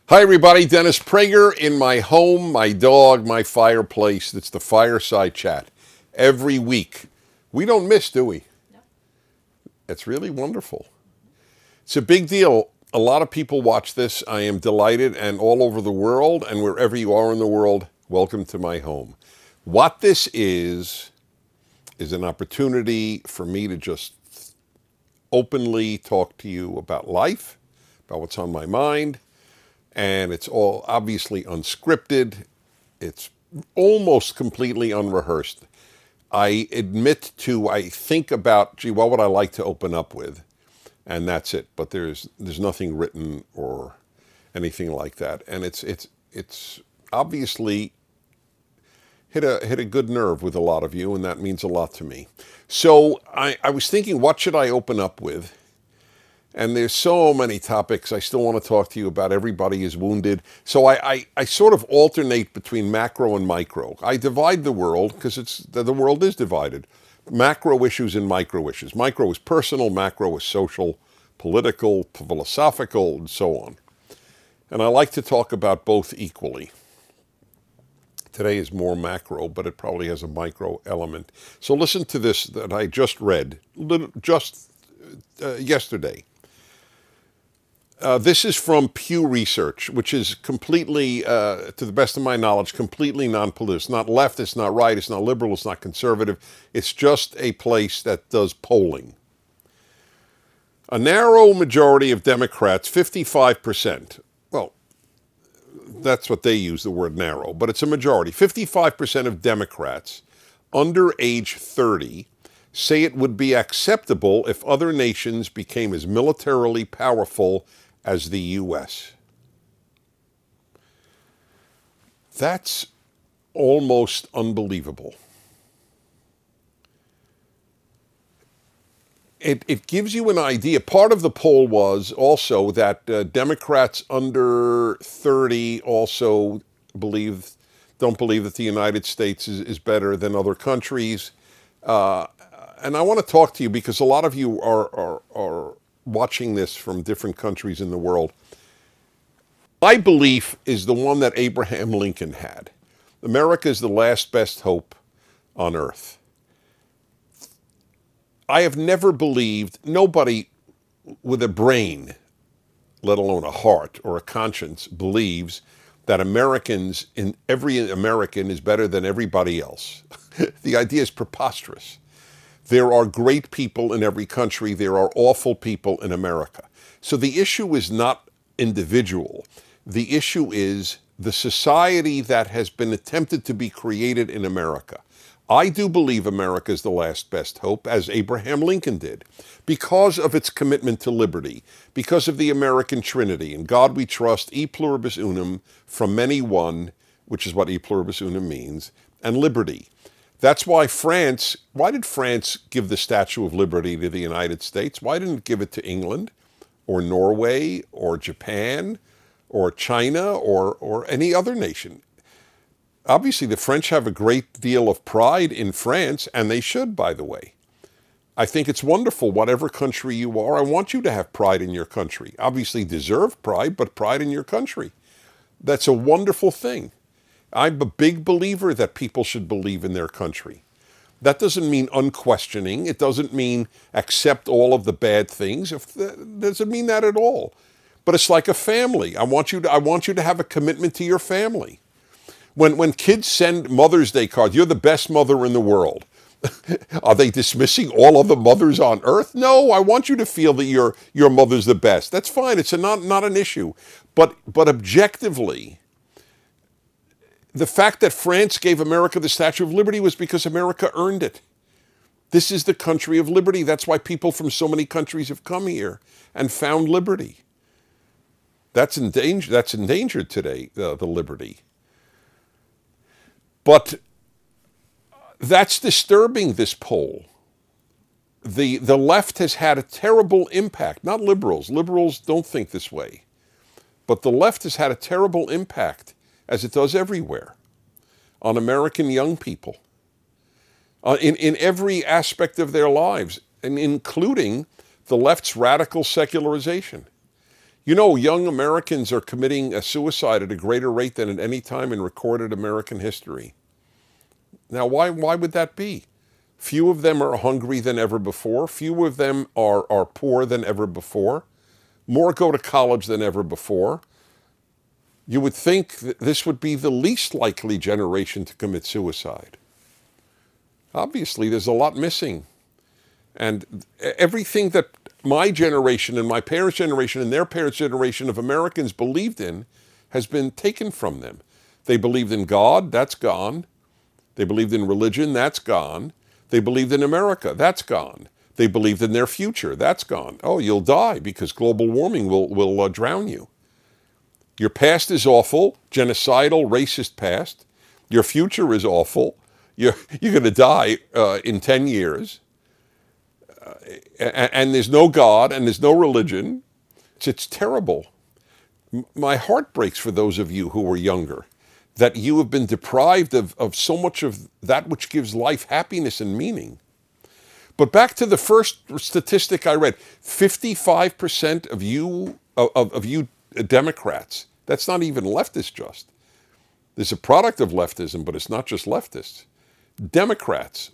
Hi, everybody. Dennis Prager in my home, my dog, my fireplace. It's the Fireside Chat every week. We don't miss, do we? It's really wonderful. It's a big deal. A lot of people watch this. I am delighted, and all over the world, and wherever you are in the world, welcome to my home. What this is an opportunity for me to just openly talk to you about life, about what's on my mind. And it's all obviously unscripted. It's almost completely unrehearsed. I think about, gee, what would I like to open up with? And that's it. But there's nothing written or anything like that. And it's obviously hit a good nerve with a lot of you, and that means a lot to me. So I was thinking, what should I open up with? And there's so many topics I still want to talk to you about. Everybody is wounded. So I sort of alternate between macro and micro. I divide the world because the world is divided. Macro issues and micro issues. Micro is personal, macro is social, political, philosophical, and so on. And I like to talk about both equally. Today is more macro, but it probably has a micro element. So listen to this that I just read just yesterday. This is from Pew Research, which is completely, to the best of my knowledge, completely non-political. It's not left, it's not right, it's not liberal, it's not conservative. It's just a place that does polling. A narrow majority of Democrats, 55%, well, that's what they use, the word narrow, but it's a majority. 55% of Democrats under age 30 say it would be acceptable if other nations became as militarily powerful as the U.S. That's almost unbelievable. It gives you an idea. Part of the poll was also that Democrats under 30 also don't believe that the United States is better than other countries. And I want to talk to you because a lot of you are watching this from different countries in the world. My belief is the one that Abraham Lincoln had. America is the last best hope on earth. I have never believed, nobody with a brain, let alone a heart or a conscience, believes that every American is better than everybody else. The idea is preposterous. There are great people in every country. There are awful people in America. So the issue is not individual. The issue is the society that has been attempted to be created in America. I do believe America is the last best hope, as Abraham Lincoln did, because of its commitment to liberty, because of the American Trinity. In God we trust, e pluribus unum, from many one, which is what e pluribus unum means, and liberty. That's why why did France give the Statue of Liberty to the United States? Why didn't it give it to England or Norway or Japan or China or any other nation? Obviously, the French have a great deal of pride in France, and they should, by the way. I think it's wonderful, whatever country you are. I want you to have pride in your country. Obviously, deserve pride, but pride in your country. That's a wonderful thing. I'm a big believer that people should believe in their country. That doesn't mean unquestioning. It doesn't mean accept all of the bad things. It doesn't mean that at all. But it's like a family. I want you to have a commitment to your family. When kids send Mother's Day cards, you're the best mother in the world. Are they dismissing all other mothers on earth? No, I want you to feel that your mother's the best. That's fine. It's not an issue. But objectively, the fact that France gave America the Statue of Liberty was because America earned it. This is the country of liberty. That's why people from so many countries have come here and found liberty. That's endangered today, the liberty. But that's disturbing, this poll. The left has had a terrible impact, not liberals. Liberals don't think this way. But the left has had a terrible impact, as it does everywhere, on American young people, in every aspect of their lives, and including the left's radical secularization. You know, young Americans are committing a suicide at a greater rate than at any time in recorded American history. Now, why would that be? Few of them are hungry than ever before. Few of them are poor than ever before. More go to college than ever before. You would think that this would be the least likely generation to commit suicide. Obviously, there's a lot missing. And everything that my generation and my parents' generation and their parents' generation of Americans believed in has been taken from them. They believed in God, that's gone. They believed in religion, that's gone. They believed in America, that's gone. They believed in their future, that's gone. Oh, you'll die because global warming will drown you. Your past is awful, genocidal, racist past. Your future is awful. You're going to die in 10 years. And there's no God and there's no religion. It's terrible. My heart breaks for those of you who are younger, that you have been deprived of so much of that which gives life happiness and meaning. But back to the first statistic I read, 55% of you Democrats, that's not even leftist just. There's a product of leftism, but it's not just leftists. Democrats,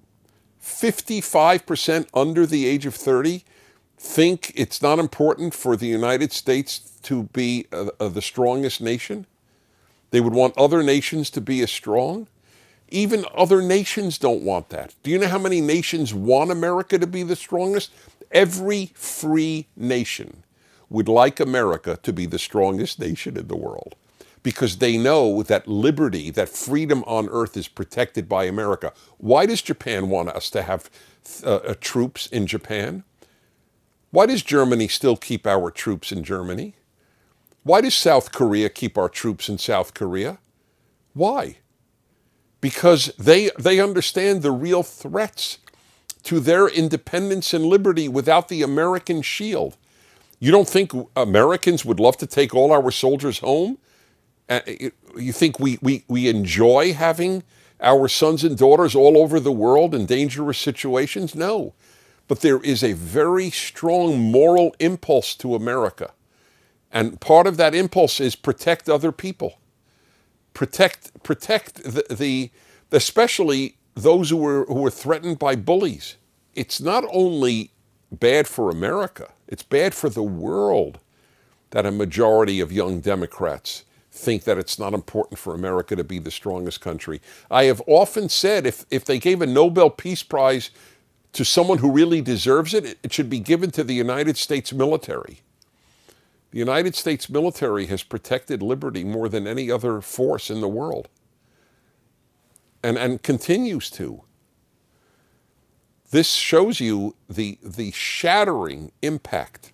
55% under the age of 30 think it's not important for the United States to be the strongest nation. They would want other nations to be as strong. Even other nations don't want that. Do you know how many nations want America to be the strongest? Every free nation would like America to be the strongest nation in the world, because they know that liberty, that freedom on earth is protected by America. Why does Japan want us to have troops in Japan? Why does Germany still keep our troops in Germany? Why does South Korea keep our troops in South Korea? Why? Because they understand the real threats to their independence and liberty without the American shield. You don't think Americans would love to take all our soldiers home? You think we enjoy having our sons and daughters all over the world in dangerous situations? No. But there is a very strong moral impulse to America. And part of that impulse is protect other people. Protect especially those who are threatened by bullies. It's not only bad for America, it's bad for the world that a majority of young Democrats think that it's not important for America to be the strongest country. I have often said if they gave a Nobel Peace Prize to someone who really deserves it, it should be given to the United States military. The United States military has protected liberty more than any other force in the world, and continues to. This shows you the shattering impact,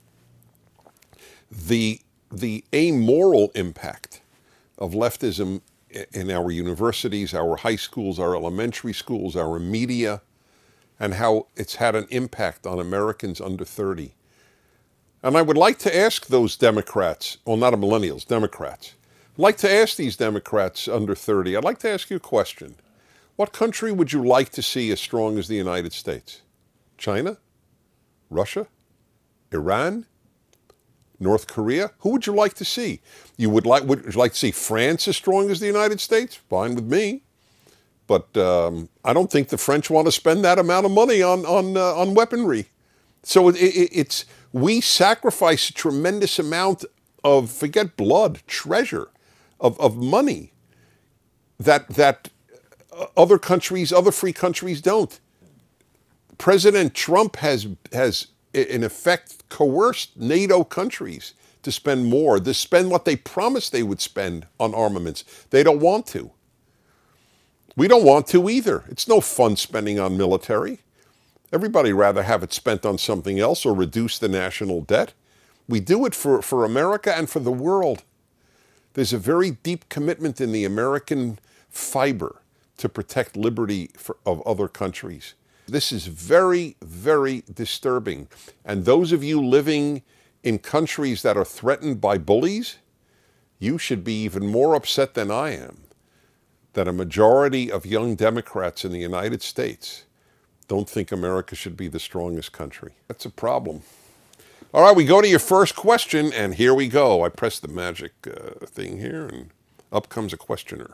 the amoral impact of leftism in our universities, our high schools, our elementary schools, our media, and how it's had an impact on Americans under 30. And I would like to ask those Democrats, well, not millennials, Democrats. I'd like to ask these Democrats under 30, I'd like to ask you a question. What country would you like to see as strong as the United States? China? Russia? Iran? North Korea? Who would you like to see? Would you like to see France as strong as the United States? Fine with me. But I don't think the French want to spend that amount of money on weaponry. So we sacrifice a tremendous amount of, forget blood, treasure, of money that other countries, other free countries don't. President Trump has in effect coerced NATO countries to spend more, to spend what they promised they would spend on armaments. They don't want to. We don't want to either. It's no fun spending on military. Everybody rather have it spent on something else or reduce the national debt. We do it for America and for the world. There's a very deep commitment in the American fiber to protect liberty of other countries. This is very, very disturbing. And those of you living in countries that are threatened by bullies, you should be even more upset than I am that a majority of young Democrats in the United States don't think America should be the strongest country. That's a problem. All right, we go to your first question, and here we go. I press the magic thing here, and up comes a questioner.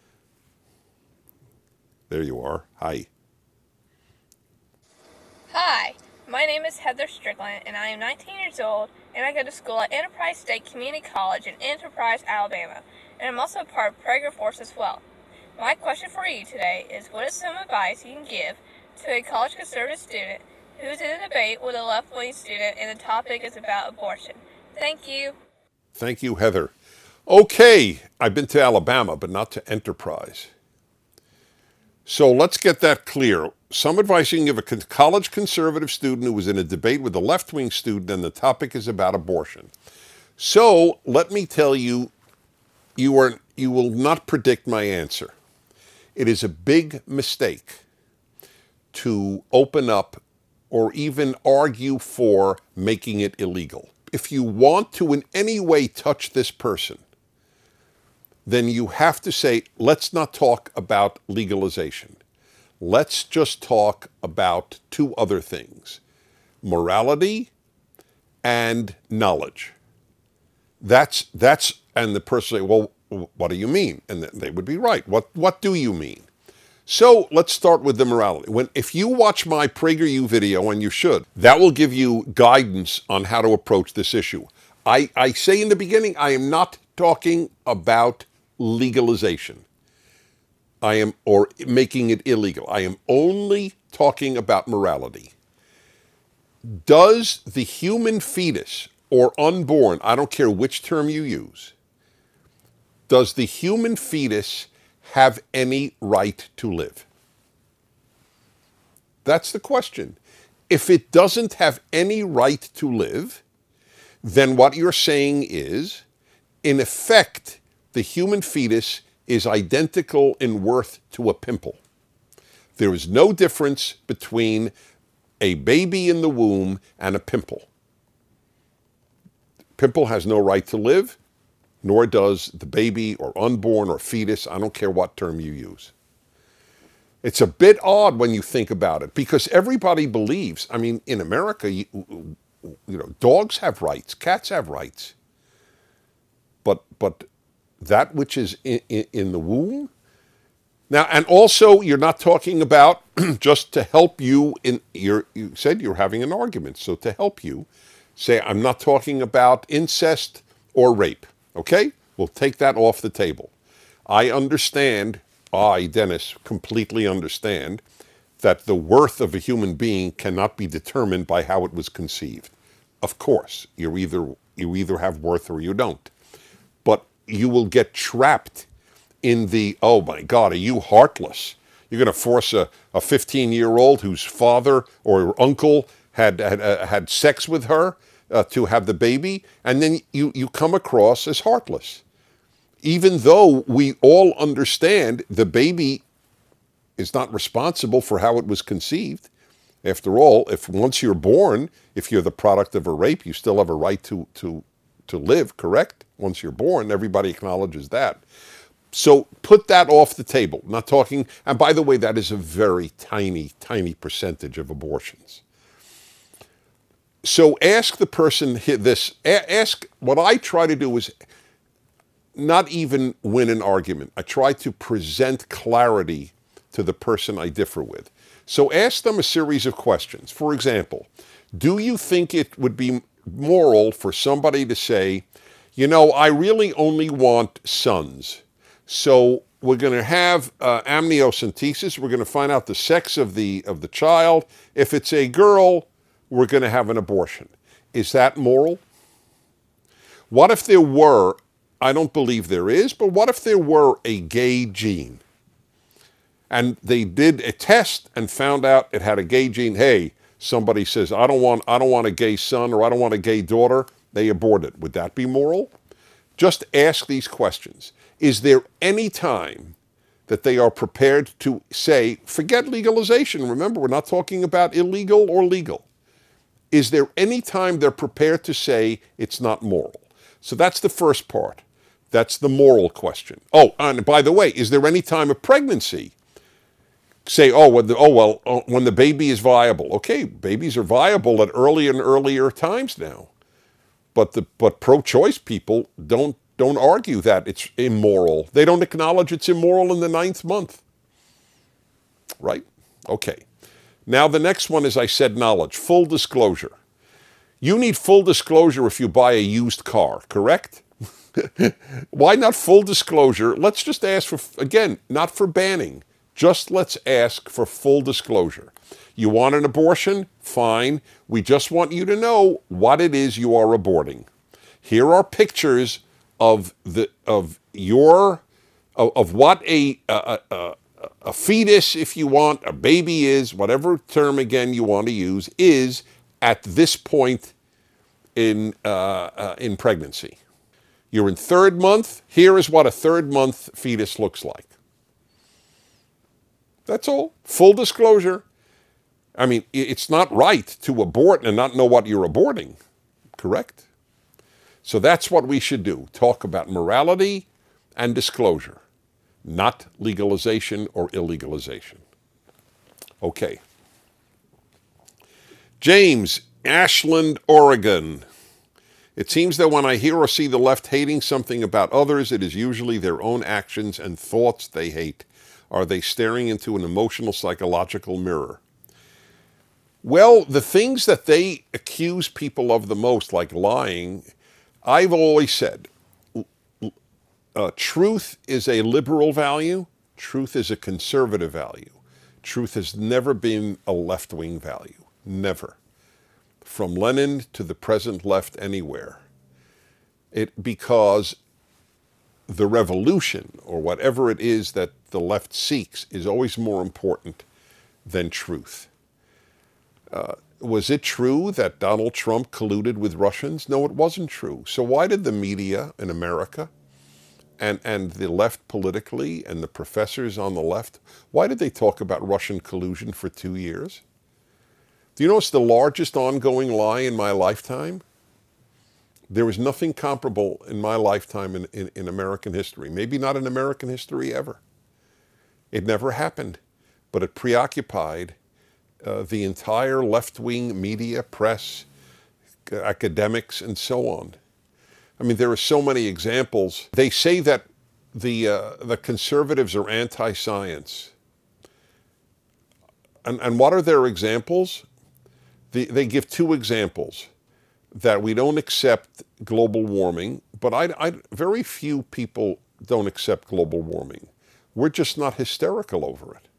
There you are. Hi. Hi, my name is Heather Strickland, and I am 19 years old, and I go to school at Enterprise State Community College in Enterprise, Alabama, and I'm also a part of Prager Force as well. My question for you today is, what is some advice you can give to a college conservative student who is in a debate with a left-wing student and the topic is about abortion? Thank you. Thank you, Heather. Okay, I've been to Alabama, but not to Enterprise. So let's get that clear. Some advice you can give a college conservative student who was in a debate with a left-wing student and the topic is about abortion. So let me tell you, you will not predict my answer. It is a big mistake to open up or even argue for making it illegal. If you want to in any way touch this person, then you have to say, let's not talk about legalization. Let's just talk about two other things, morality and knowledge. That's and the person say, well, what do you mean? And they would be right. What do you mean? So let's start with the morality. If you watch my PragerU video, and you should, that will give you guidance on how to approach this issue. I say in the beginning, I am not talking about legalization. Or making it illegal. I am only talking about morality. Does the human fetus or unborn, I don't care which term you use, does the human fetus have any right to live? That's the question. If it doesn't have any right to live, then what you're saying is, in effect, the human fetus is identical in worth to a pimple. There is no difference between a baby in the womb and a pimple. Pimple has no right to live, nor does the baby or unborn or fetus. I don't care what term you use. It's a bit odd when you think about it, because everybody believes, I mean, in America, dogs have rights, cats have rights. But that which is in the womb. Now, and also, you're not talking about just to help you you said you're having an argument. So to help you, say, I'm not talking about incest or rape. Okay? We'll take that off the table. I understand, Dennis, completely understand that the worth of a human being cannot be determined by how it was conceived. Of course, you either have worth or you don't. But you will get trapped in the, oh my God, are you heartless? You're going to force a 15-year-old whose father or uncle had sex with her to have the baby, and then you come across as heartless. Even though we all understand the baby is not responsible for how it was conceived. After all, if once you're born, if you're the product of a rape, you still have a right to live, correct? Once you're born, everybody acknowledges that. So put that off the table. Not talking, and by the way, that is a very tiny, tiny percentage of abortions. So ask the person this, what I try to do is not even win an argument. I try to present clarity to the person I differ with. So ask them a series of questions. For example, do you think it would be moral for somebody to say, I really only want sons. So we're going to have amniocentesis. We're going to find out the sex of the child. If it's a girl, we're going to have an abortion. Is that moral? What if there were, I don't believe there is, but what if there were a gay gene? And they did a test and found out it had a gay gene. Hey, somebody says, I don't want a gay son, or I don't want a gay daughter. They abort it. Would that be moral? Just ask these questions. Is there any time that they are prepared to say, forget legalization? Remember, we're not talking about illegal or legal. Is there any time they're prepared to say it's not moral? So that's the first part. That's the moral question. Oh, and by the way, is there any time of pregnancy say, when the baby is viable. Okay, babies are viable at earlier and earlier times now. But pro-choice people don't argue that it's immoral. They don't acknowledge it's immoral in the 9th month. Right? Okay. Now the next one is, I said, knowledge, full disclosure. You need full disclosure if you buy a used car, correct? Why not full disclosure? Let's just ask for, again, not for banning, just let's ask for full disclosure. You want an abortion? Fine. We just want you to know what it is you are aborting. Here are pictures of what a fetus, if you want, a baby is, whatever term again you want to use, is at this point in pregnancy. You're in 3rd month. Here is what a 3rd month fetus looks like. That's all. Full disclosure. I mean, it's not right to abort and not know what you're aborting, correct? So that's what we should do. Talk about morality and disclosure, not legalization or illegalization. Okay. James, Ashland, Oregon. It seems that when I hear or see the left hating something about others, it is usually their own actions and thoughts they hate. Are they staring into an emotional, psychological mirror? Well, the things that they accuse people of the most, like lying, I've always said, truth is a liberal value. Truth is a conservative value. Truth has never been a left-wing value. Never. From Lenin to the present left anywhere. Because the revolution, or whatever it is that the left seeks, is always more important than truth. Was it true that Donald Trump colluded with Russians? No, it wasn't true. So why did the media in America and the left politically and the professors on the left, why did they talk about Russian collusion for 2 years? Do you know it's the largest ongoing lie in my lifetime? There was nothing comparable in my lifetime in American history. Maybe not in American history ever. It never happened, but it preoccupied the entire left-wing media, press, academics, and so on. I mean, there are so many examples. They say that the conservatives are anti-science. And what are their examples? They give 2 examples. That we don't accept global warming, but very few people don't accept global warming. We're just not hysterical over it.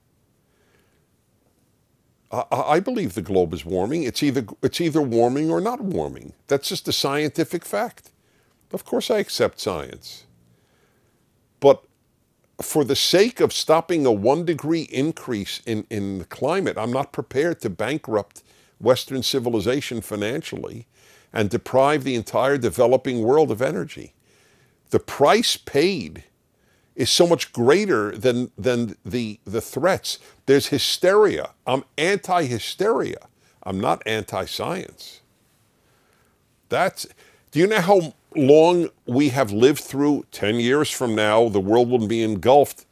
I believe the globe is warming. It's either warming or not warming. That's just a scientific fact. Of course I accept science. But for the sake of stopping a 1-degree increase in the climate, I'm not prepared to bankrupt Western civilization financially and deprive the entire developing world of energy. The price paid is so much greater than the threats. There's hysteria. I'm anti-hysteria. I'm not anti-science. Do you know how long we have lived through? 10 years from now, the world will be engulfed.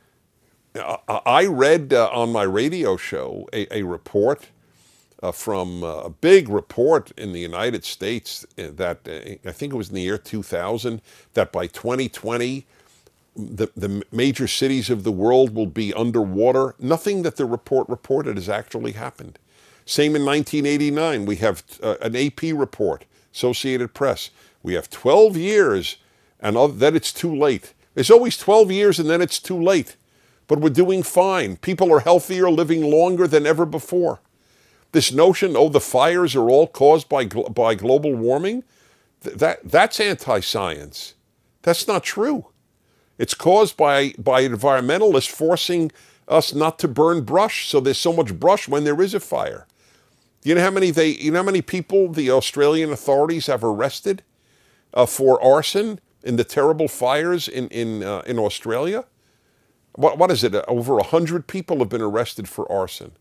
I read on my radio show a report from a big report in the United States that I think it was in the year 2000, that by 2020, the major cities of the world will be underwater. Nothing that the report reported has actually happened. Same in 1989. We have an AP report, Associated Press. We have 12 years, and then it's too late. There's always 12 years, and then it's too late. But we're doing fine. People are healthier, living longer than ever before. This notion, the fires are all caused by global warming, that's anti-science. That's not true. It's caused by environmentalists forcing us not to burn brush, so there's so much brush when there is a fire. You know how many people the Australian authorities have arrested for arson in the terrible fires in Australia? What is it? Over 100 people have been arrested for arson.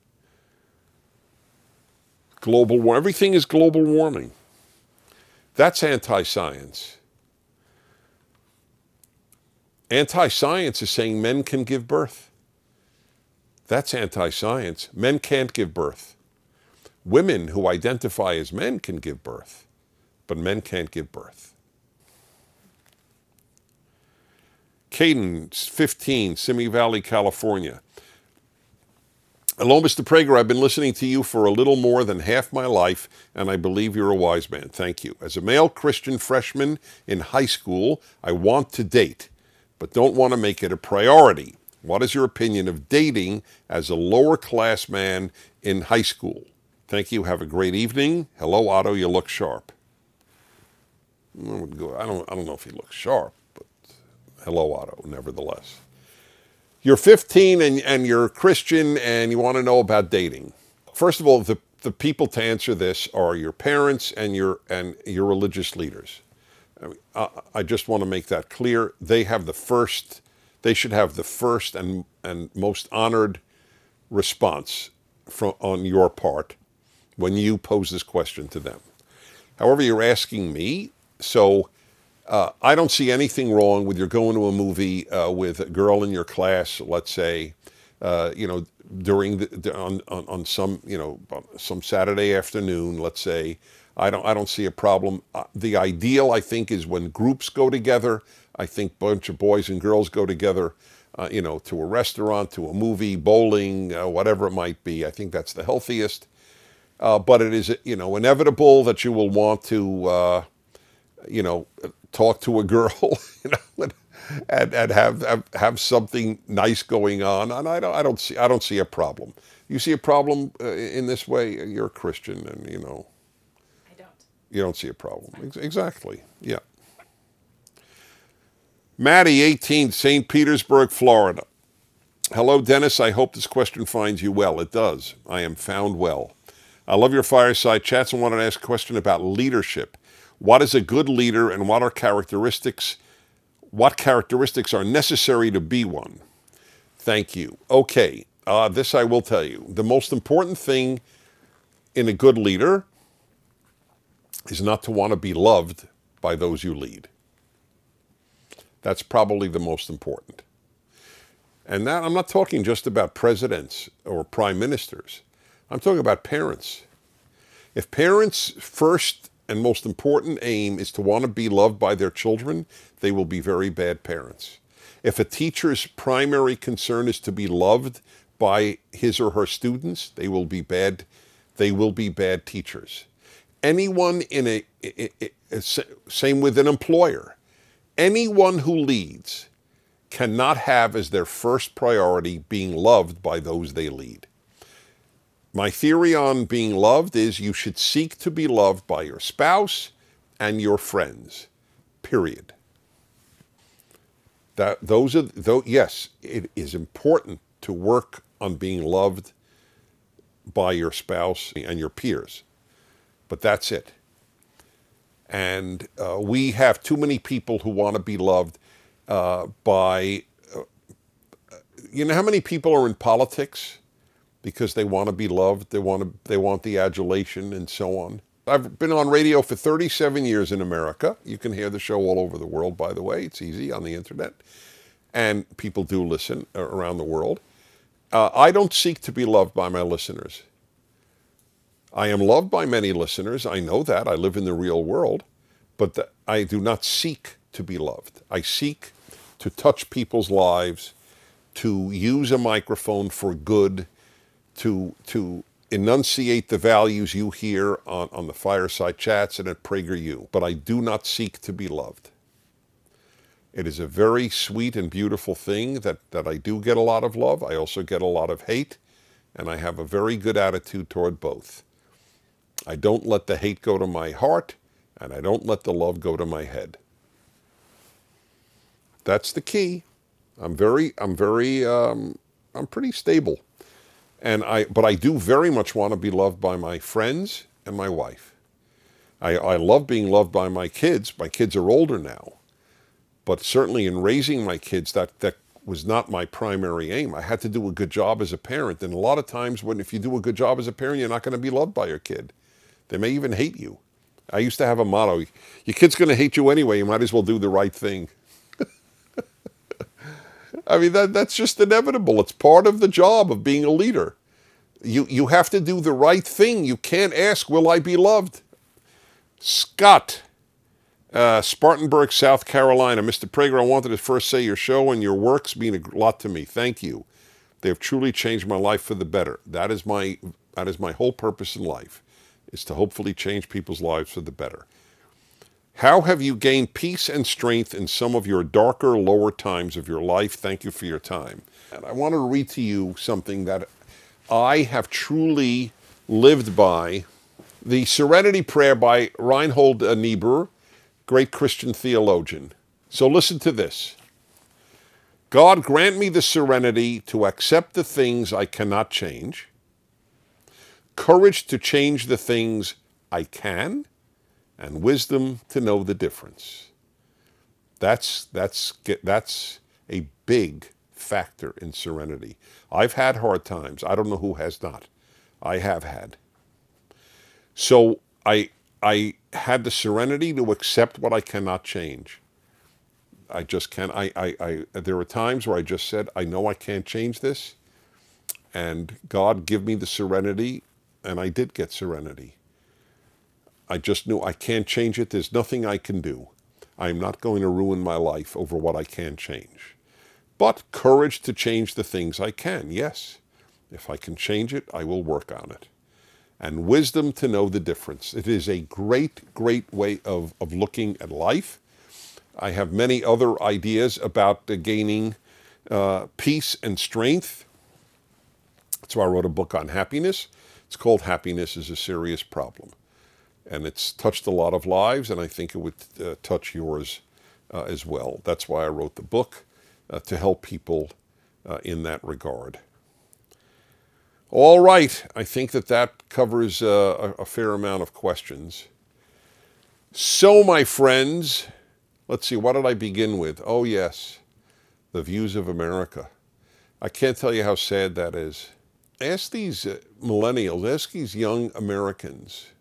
Global warming. Everything is global warming. That's anti-science. Anti-science is saying men can give birth. That's anti-science. Men can't give birth. Women who identify as men can give birth, but men can't give birth. Caden, 15, Simi Valley, California. Hello, Mr. Prager. I've been listening to you for a little more than half my life, and I believe you're a wise man. Thank you. As a male Christian freshman in high school, I want to date, but don't want to make it a priority. What is your opinion of dating as a lower class man in high school? Thank you. Have a great evening. Hello, Otto. You look sharp. I don't know if he looks sharp, but hello, Otto, nevertheless. You're 15 and you're Christian and you want to know about dating. First of all, the people to answer this are your parents and your religious leaders. I just want to make that clear. They should have the first and most honored response on your part when you pose this question to them. However, you're asking me, so I don't see anything wrong with you're going to a movie with a girl in your class, let's say, during on some Saturday afternoon, let's say. I don't see a problem. The ideal, I think, is when groups go together. I think a bunch of boys and girls go together, to a restaurant, to a movie, bowling, whatever it might be. I think that's the healthiest. But it is, inevitable that you will want to, talk to a girl, and have something nice going on. And I don't see a problem. You see a problem in this way? You're a Christian, and I don't. You don't see a problem. Exactly. Yeah. Maddie, 18, St. Petersburg, Florida. Hello, Dennis. I hope this question finds you well. It does. I am found well. I love your fireside chats and wanted to ask a question about leadership. What is a good leader and what characteristics are necessary to be one? Thank you. Okay, this I will tell you. The most important thing in a good leader is not to want to be loved by those you lead. That's probably the most important. And that I'm not talking just about presidents or prime ministers. I'm talking about parents. If parents' first and most important aim is to want to be loved by their children, they will be very bad parents. If a teacher's primary concern is to be loved by his or her students, they will be bad teachers. Anyone same with an employer. Anyone who leads cannot have as their first priority being loved by those they lead. My theory on being loved is you should seek to be loved by your spouse and your friends, period. Yes, it is important to work on being loved by your spouse and your peers, but that's it. And we have too many people who want to be loved by, how many people are in politics because they want to be loved, they want the adulation and so on. I've been on radio for 37 years in America. You can hear the show all over the world, by the way. It's easy on the internet. And people do listen around the world. I don't seek to be loved by my listeners. I am loved by many listeners. I know that. I live in the real world. But I do not seek to be loved. I seek to touch people's lives, to use a microphone for good, to enunciate the values you hear on the fireside chats and at PragerU. But I do not seek to be loved. It is a very sweet and beautiful thing that I do get a lot of love. I also get a lot of hate, and I have a very good attitude toward both. I don't let the hate go to my heart, and I don't let the love go to my head. That's the key. I'm pretty stable. But I do very much want to be loved by my friends and my wife. I love being loved by my kids. My kids are older now. But certainly in raising my kids, that was not my primary aim. I had to do a good job as a parent. And a lot of times if you do a good job as a parent, you're not going to be loved by your kid. They may even hate you. I used to have a motto, your kid's going to hate you anyway, you might as well do the right thing. I mean, that's just inevitable. It's part of the job of being a leader. You have to do the right thing. You can't ask, will I be loved? Scott, Spartanburg, South Carolina. Mr. Prager, I wanted to first say your show and your works mean a lot to me. Thank you. They have truly changed my life for the better. That is my whole purpose in life, is to hopefully change people's lives for the better. How have you gained peace and strength in some of your darker, lower times of your life? Thank you for your time. And I want to read to you something that I have truly lived by. The Serenity Prayer by Reinhold Niebuhr, great Christian theologian. So listen to this. God, grant me the serenity to accept the things I cannot change, courage to change the things I can, and wisdom to know the difference. That's a big factor in serenity. I've had hard times. I don't know who has not. I have had. So I had the serenity to accept what I cannot change. I just can't. There were times where I just said, I know I can't change this, and God, give me the serenity, and I did get serenity. I just knew I can't change it. There's nothing I can do. I'm not going to ruin my life over what I can't change. But courage to change the things I can, yes. If I can change it, I will work on it. And wisdom to know the difference. It is a great, great way of looking at life. I have many other ideas about gaining peace and strength. That's why I wrote a book on happiness. It's called Happiness is a Serious Problem. And it's touched a lot of lives, and I think it would touch yours as well. That's why I wrote the book, to help people in that regard. All right, I think that covers a fair amount of questions. So, my friends, let's see, what did I begin with? Oh, yes, the views of America. I can't tell you how sad that is. Ask these millennials, ask these young Americans,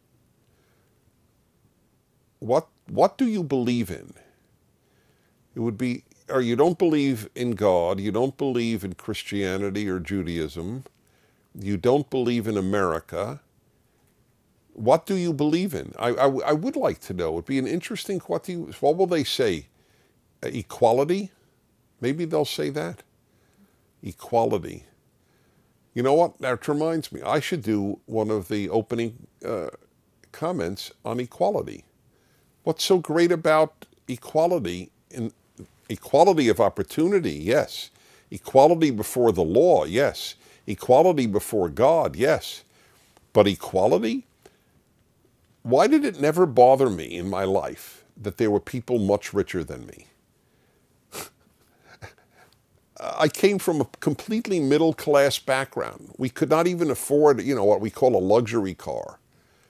what do you believe in? It would be, or you don't believe in God, you don't believe in Christianity or Judaism, you don't believe in America. What do you believe in? I would like to know. It'd be an interesting, what will they say? Equality? Maybe they'll say that. Equality. You know what? That reminds me. I should do one of the opening comments on equality. What's so great about equality? Equality of opportunity, yes. Equality before the law, yes. Equality before God, yes. But equality? Why did it never bother me in my life that there were people much richer than me? I came from a completely middle-class background. We could not even afford, what we call a luxury car.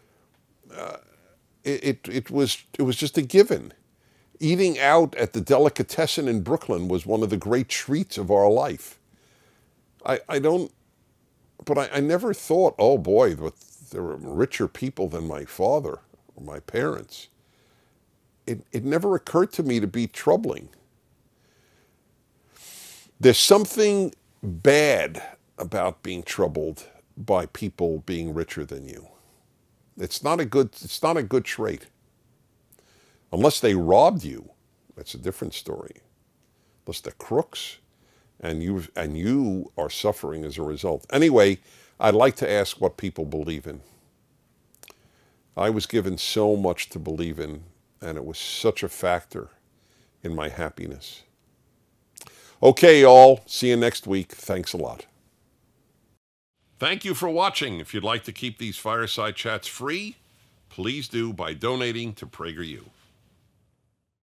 It was just a given. Eating out at the delicatessen in Brooklyn was one of the great treats of our life. I never thought, oh boy, there were richer people than my father or my parents. It never occurred to me to be troubling. There's something bad about being troubled by people being richer than you. It's not a good trait. Unless they robbed you, that's a different story. Unless they're crooks, and you are suffering as a result. Anyway, I'd like to ask what people believe in. I was given so much to believe in, and it was such a factor in my happiness. Okay, y'all. See you next week. Thanks a lot. Thank you for watching. If you'd like to keep these fireside chats free, please do by donating to PragerU.